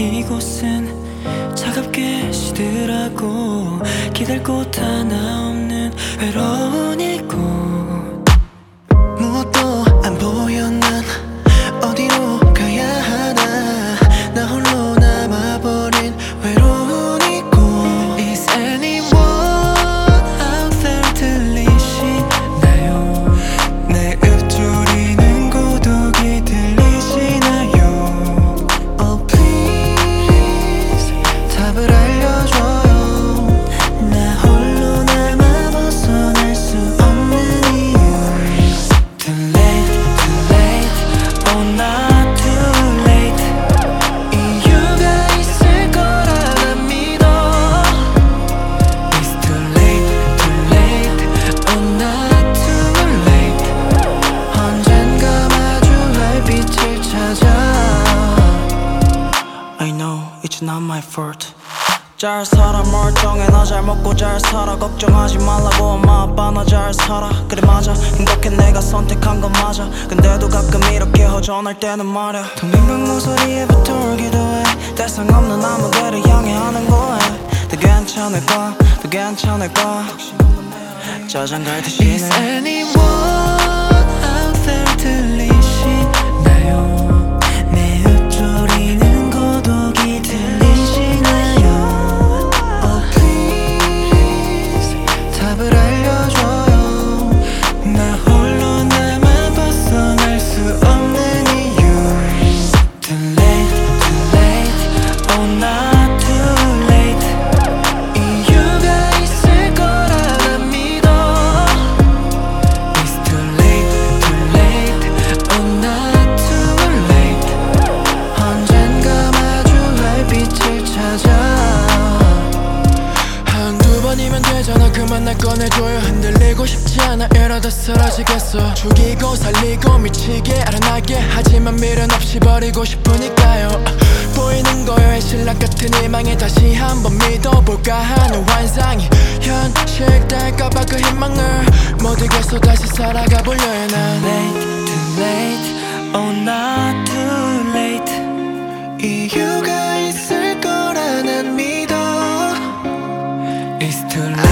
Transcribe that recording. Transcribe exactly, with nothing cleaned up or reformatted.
이곳은 차갑게 시들하고 기댈 곳 하나 없는 외로운 이곳. 무엇도 안 보여 난 어디로 가야 하나. 나 홀로 남아버린 외로운 이곳. Is anyone out there 들리시나요? 내 읊조리는 고독이 들리시나요? Oh please 답을 알려줘요. 나 홀로 남아 벗어날 수 없는 이유. Too late, too late, oh not too late. 이유가 있을 거라 난 믿어. It's too late, too late, oh not too late. 언젠가 마주할 빛을 찾아. I know it's not my fault. 잘 살아 멀쩡해 나 잘 먹고 잘 살아. 걱정하지 말라고 엄마 아빠 나 잘 살아. 그래 맞아 행복해 내가 선택한 건 맞아. 근데도 가끔 이렇게 허전할 때는 말야. 텅빈 방 모서리에 붙어 기도해. 대상 없는 아무데를 향해 하는 거야. 더 괜찮을 거야 더 괜찮을 거야. 짜장 갈듯이 Is anyone out there 들리시나요? 내 읊조리는 고독이 들리시나요? Oh please 답을 알려줘요. 나 홀로 남아 벗어날 수 없는 이유. Too late, too late, oh not too late. 이유가 있을 거라 난 믿어. It's too late, too late, oh not too late. 언젠가 마주할 빛을 찾아. 한두 번이면 되잖아. 그만 날 꺼내줘요. 흔들리고 싶지 않아. 이러다 쓰러지겠어. 죽이고 살리고 미치게 알아나게 하지만 미련 없이 버리고 싶으니까요. 보이는 거예요 신락 같은 희망에 다시 한번 믿어볼까 하는 환상이 현실 될까봐 그 희망을 못 이겨서 다시 살아가 보려요 난. Late, too late, oh not too late. 이유가 있을 거라 난 믿어. It's too late.